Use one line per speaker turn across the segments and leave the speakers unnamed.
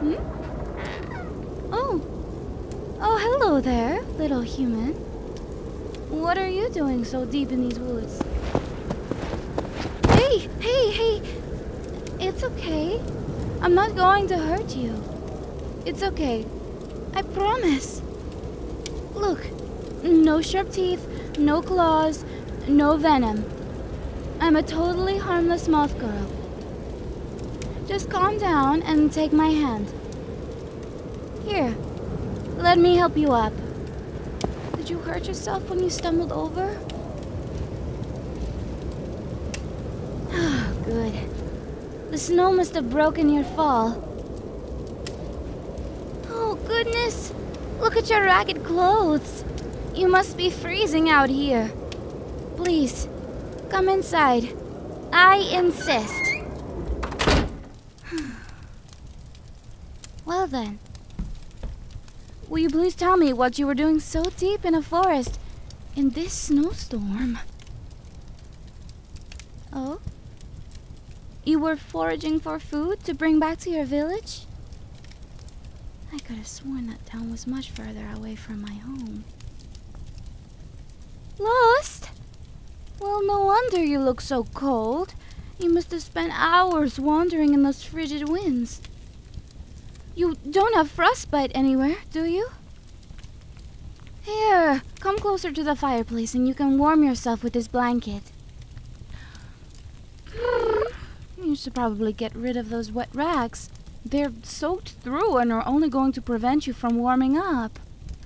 Oh. Oh, hello there, little human. What are you doing so deep in these woods? Hey! It's okay. I'm not going to hurt you. It's okay. I promise. Look, no sharp teeth, no claws, no venom. I'm a totally harmless moth girl. Just calm down and take my hand. Here, let me help you up. Did you hurt yourself when you stumbled over? Ah, good. The snow must have broken your fall. Oh, goodness! Look at your ragged clothes. You must be freezing out here. Please, come inside. I insist. Well then, will you please tell me what you were doing so deep in a forest in this snowstorm? Oh? You were foraging for food to bring back to your village? I could have sworn that town was much further away from my home. Lost? Well, no wonder you look so cold. You must have spent hours wandering in those frigid winds. You don't have frostbite anywhere, do you? Here, come closer to the fireplace and you can warm yourself with this blanket. You should probably get rid of those wet rags. They're soaked through and are only going to prevent you from warming up.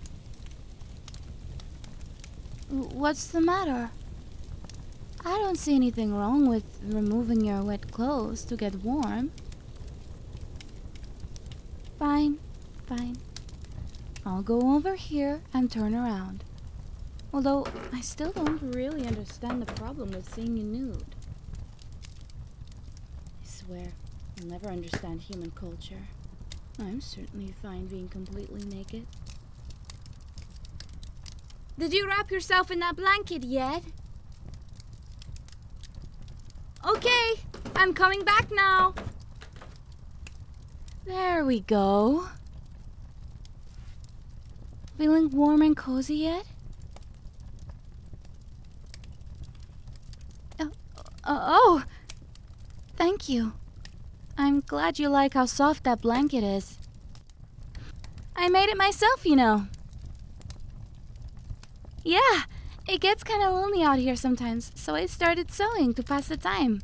What's the matter? I don't see anything wrong with removing your wet clothes to get warm. Fine. I'll go over here and turn around. Although, I still don't really understand the problem with seeing you nude. I swear, I'll never understand human culture. I'm certainly fine being completely naked. Did you wrap yourself in that blanket yet? Okay, I'm coming back now. There we go. Feeling warm and cozy yet? Oh, thank you. I'm glad you like how soft that blanket is. I made it myself, you know. Yeah, it gets kind of lonely out here sometimes, so I started sewing to pass the time.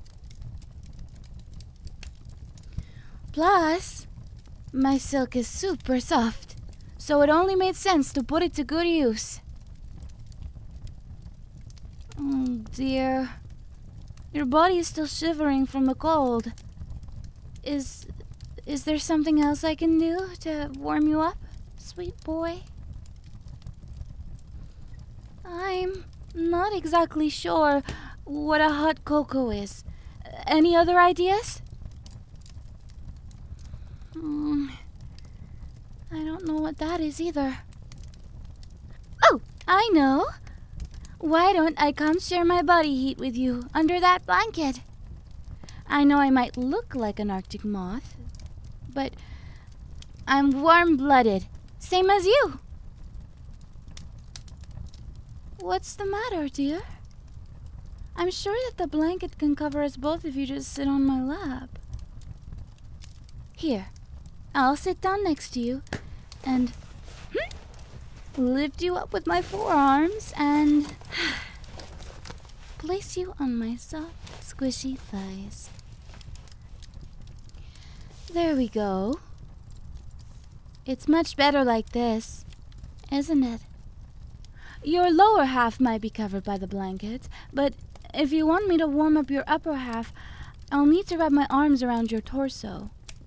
Plus, my silk is super soft, so it only made sense to put it to good use. Oh dear. Your body is still shivering from the cold. Is there something else I can do to warm you up, sweet boy? I'm not exactly sure what a hot cocoa is. Any other ideas? I don't know what that is either. Oh, I know. Why don't I come share my body heat with you under that blanket? I know I might look like an Arctic moth, but I'm warm-blooded, same as you. What's the matter, dear? I'm sure that the blanket can cover us both if you just sit on my lap. Here, I'll sit down next to you and lift you up with my forearms and place you on my soft, squishy thighs. There we go. It's much better like this, isn't it? Your lower half might be covered by the blanket, but if you want me to warm up your upper half, I'll need to wrap my arms around your torso.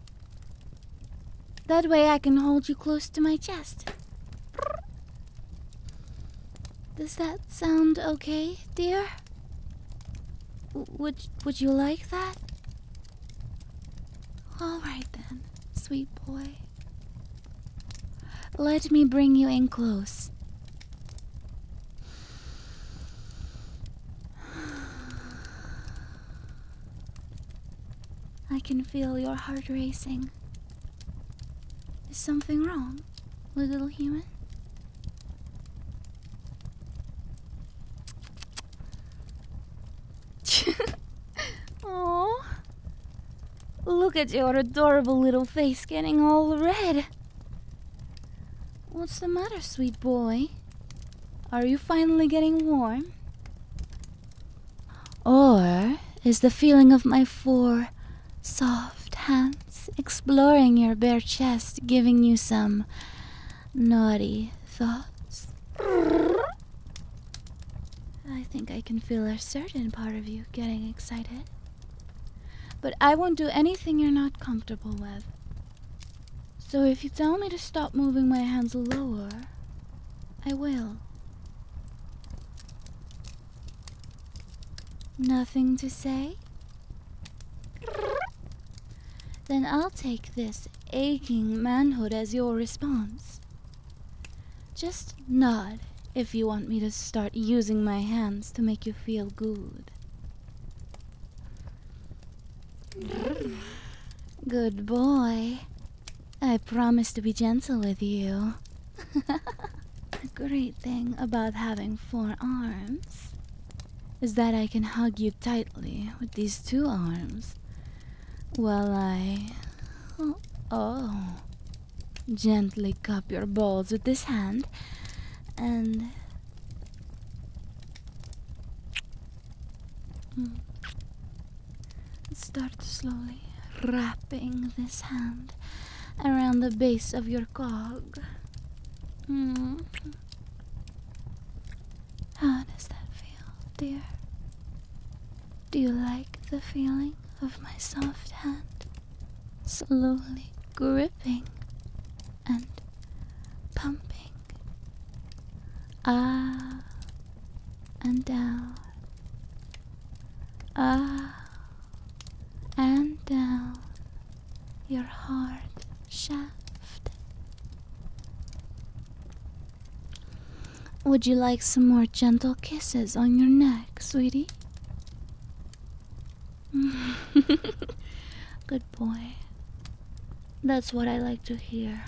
That way I can hold you close to my chest. Does that sound okay, dear? Would you like that? All right then, sweet boy. Let me bring you in close. I can feel your heart racing. Is something wrong, little human? Oh, look at your adorable little face getting all red. What's the matter, sweet boy? Are you finally getting warm? Or is the feeling of my 4 soft hands exploring your bare chest giving you some naughty thoughts? I think I can feel a certain part of you getting excited. But I won't do anything you're not comfortable with. So if you tell me to stop moving my hands lower, I will. Nothing to say? Then I'll take this aching manhood as your response. Just nod if you want me to start using my hands to make you feel good. Good boy. I promise to be gentle with you. The great thing about having 4 arms is that I can hug you tightly with these 2 arms while I gently cup your balls with this hand and start slowly wrapping this hand around the base of your cog. How does that feel, dear? Do you like the feeling of my soft hand slowly gripping and pumping up and down, up and down your hard shaft? Would you like some more gentle kisses on your neck, sweetie? Good boy. That's what I like to hear.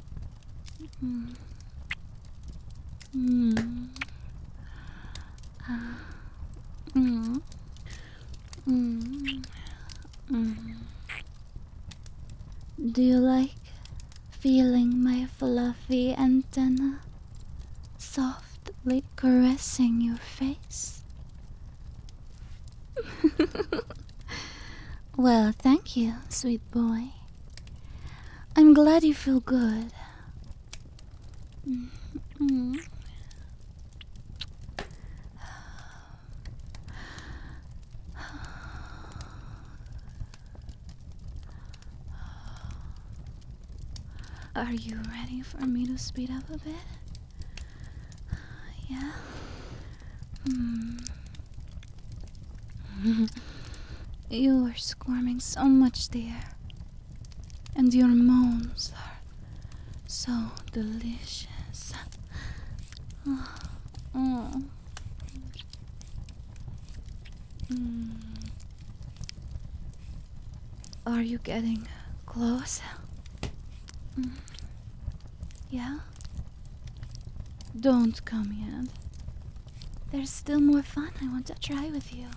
Do you like feeling my fluffy antenna softly caressing your face? Well, thank you, sweet boy. I'm glad you feel good. Are you ready for me to speed up a bit? Yeah? You are squirming so much, dear. And your moans are so delicious. Are you getting close? Yeah? Don't come yet. There's still more fun I want to try with you.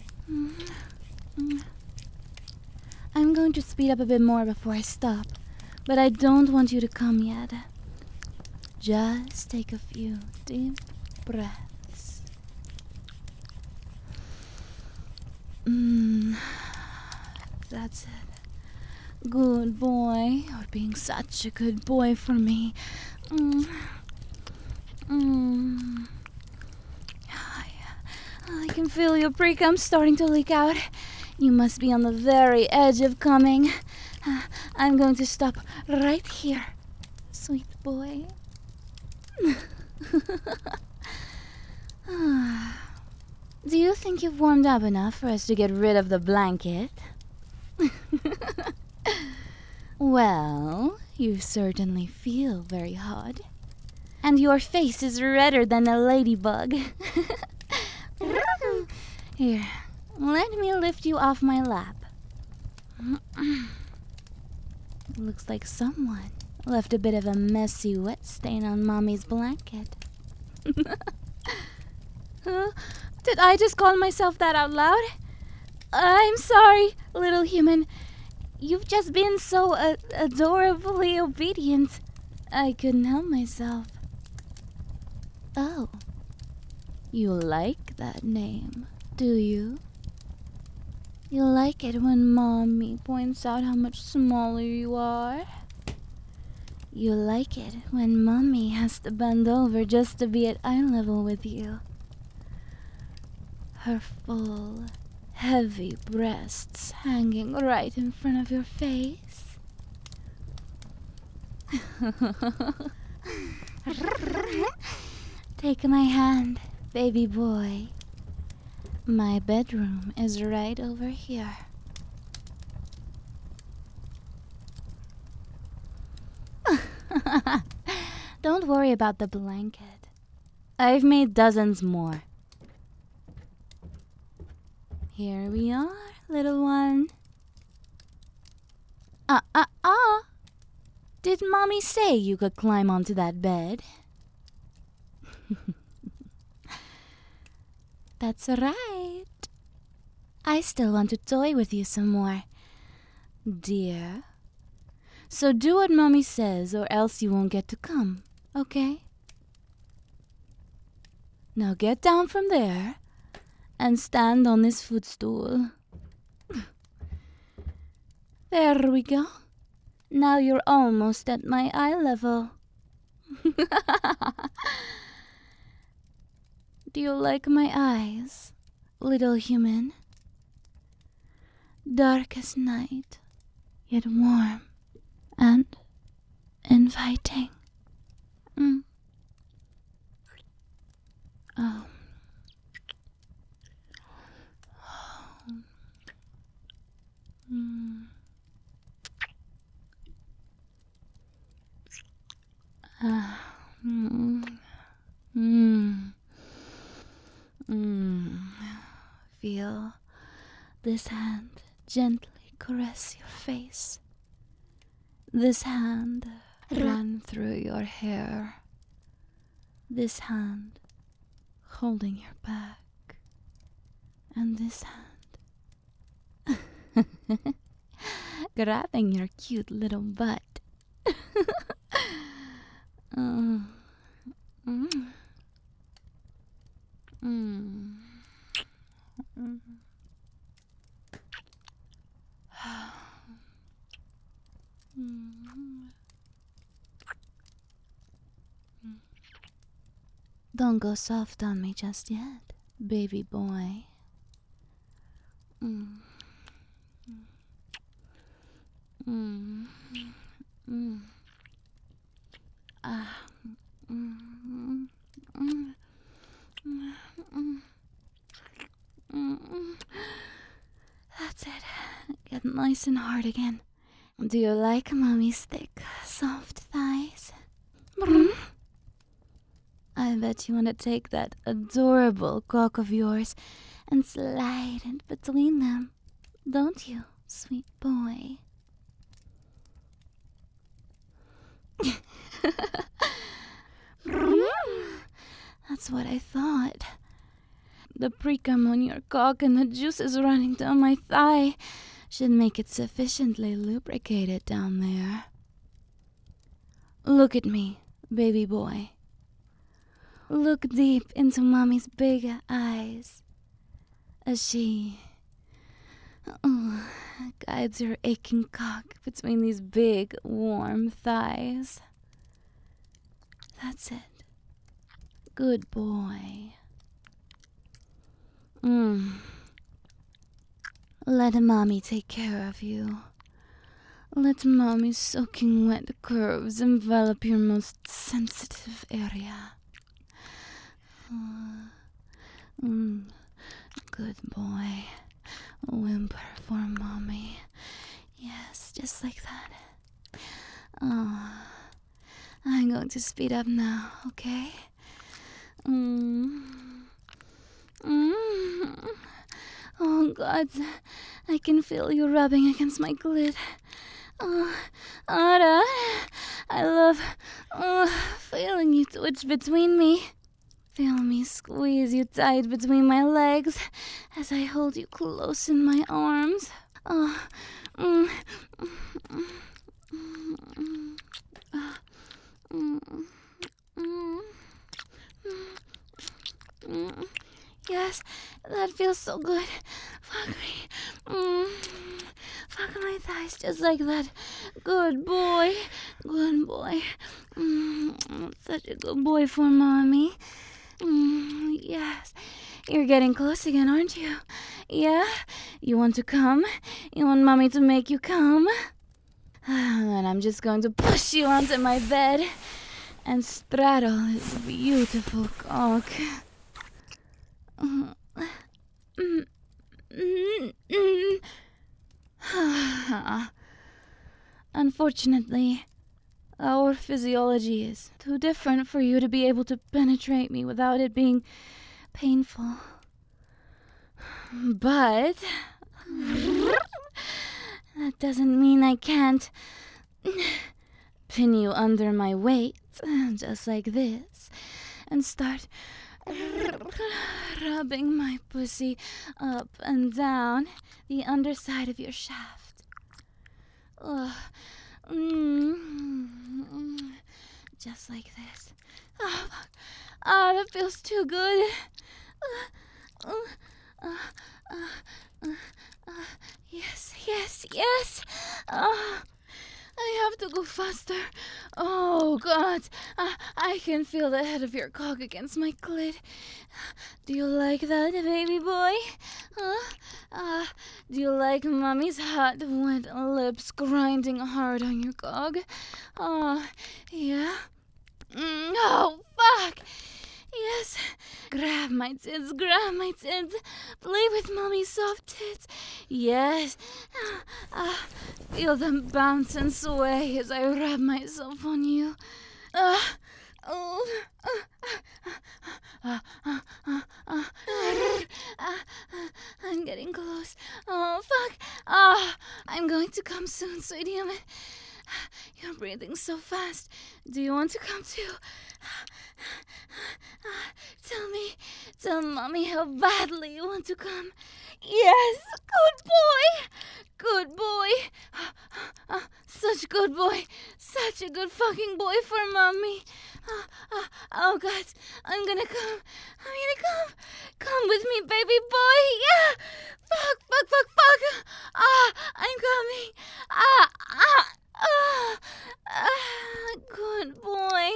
I'm going to speed up a bit more before I stop, but I don't want you to come yet. Just take a few deep breaths. That's it. Good boy. You're being such a good boy for me. I can feel your pre-cum starting to leak out. You must be on the very edge of coming. I'm going to stop right here, sweet boy. Do you think you've warmed up enough for us to get rid of the blanket? Well, you certainly feel very hot. And your face is redder than a ladybug. Here, let me lift you off my lap. Looks like someone Left a bit of a messy wet stain on Mommy's blanket. Did I just call myself that out loud? I'm sorry, little human. You've just been so adorably obedient. I couldn't help myself. Oh, you like that name, do you? You like it when Mommy points out how much smaller you are? You like it when Mommy has to bend over just to be at eye level with you. Her full, heavy breasts hanging right in front of your face. Take my hand, baby boy. My bedroom is right over here. Don't worry about the blanket. I've made dozens more. Here we are, little one. Did Mommy say you could climb onto that bed? That's right. I still want to toy with you some more, dear. So do what Mommy says or else you won't get to come, okay? Now get down from there and stand on this footstool. There we go. Now you're almost at my eye level. Do you like my eyes, little human? Dark as night, yet warm and inviting. Oh. Feel this hand gently caress your face. This hand run through your hair. This hand holding your back. And this hand grabbing your cute little butt. Don't go soft on me just yet, baby boy. That's it. Get nice and hard again. Do you like Mommy's thick, soft thighs? I bet you want to take that adorable cock of yours and slide it between them, don't you, sweet boy? That's what I thought. The pre-cum on your cock and the juices running down my thigh should make it sufficiently lubricated down there. Look at me, baby boy. Look deep into Mommy's big eyes as she guides your aching cock between these big, warm thighs. That's it. Good boy. Let Mommy take care of you. Let Mommy's soaking wet curves envelop your most sensitive area. Good boy. Whimper for Mommy. Yes, just like that. I'm going to speed up now, okay? Oh, God. I can feel you rubbing against my clit. I love feeling you twitch between me. Feel me squeeze you tight between my legs as I hold you close in my arms. Oh, mm, mm, mm, mm, mm, mm. Yes, that feels so good. Fuck me. Fuck my thighs just like that. Good boy. Good boy. Such a good boy for mommy. Yes. You're getting close again, aren't you? Yeah? You want to come? You want mommy to make you come? And I'm just going to push you onto my bed and straddle this beautiful cock. Unfortunately, our physiology is too different for you to be able to penetrate me without it being painful. But that doesn't mean I can't pin you under my weight, just like this, and start rubbing my pussy up and down the underside of your shaft. Just like this. That feels too good. Yes, yes, yes. I have to go faster. Oh, God. I can feel the head of your cock against my clit. Do you like that, baby boy? Do you like mommy's hot, wet lips grinding hard on your cock? Yeah? Oh, fuck! Yes. Grab my tits, grab my tits. Play with mommy's soft tits. Yes. Feel them bounce and sway as I wrap myself on you. I'm getting close. Oh, fuck. I'm going to come soon, sweetie. You're breathing so fast. Do you want to come too? Tell mommy how badly you want to come. Yes, good boy. Such good boy. Such a good fucking boy for mommy. Oh, God, I'm gonna come. Come with me, baby boy. Yeah. Fuck. I'm coming. Good boy.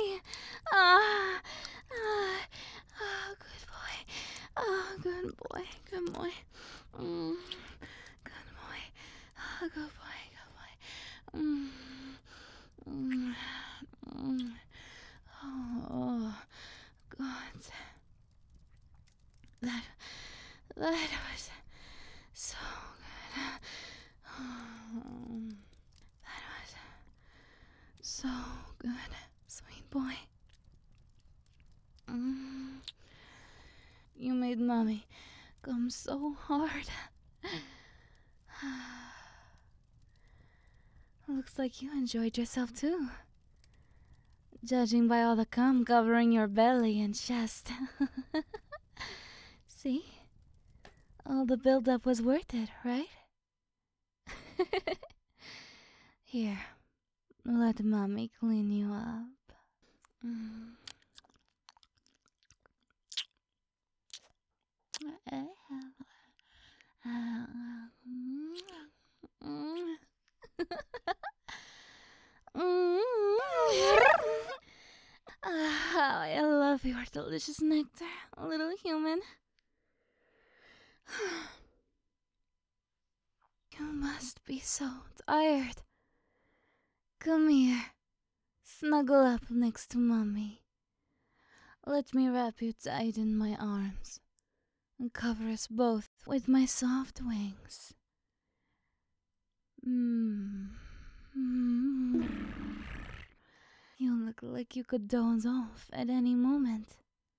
Good boy. Good boy. Good boy. Good boy. Good boy. Oh, God. That was so good. That was so good, sweet boy. You made mommy come so hard. Looks like you enjoyed yourself too. Judging by all the cum covering your belly and chest. See? All the build-up was worth it, right? Here, let mommy clean you up. I love your delicious nectar, little human. You must be so tired. Come here. Snuggle up next to mommy. Let me wrap you tight in my arms and cover us both with my soft wings. You look like you could doze off at any moment.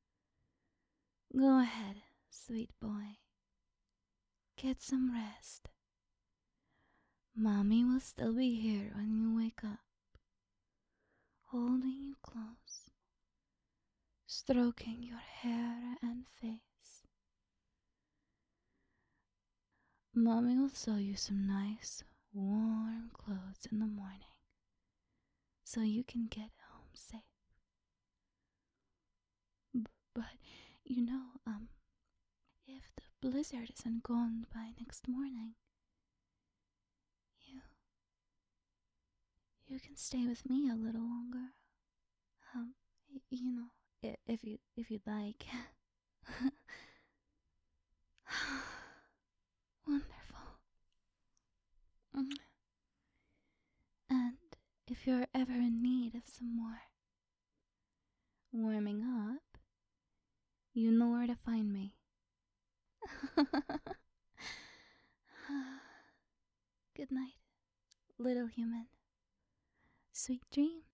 Go ahead, sweet boy. Get some rest. Mommy will still be here when you wake up. holding you close, stroking your hair and face. Mommy will sew you some nice, warm clothes in the morning so you can get home safe. But, if the blizzard isn't gone by next morning, you can stay with me a little longer. If you'd like. Wonderful. And if you're ever in need of some more warming up, you know where to find me. Good night, little human. Sweet dreams.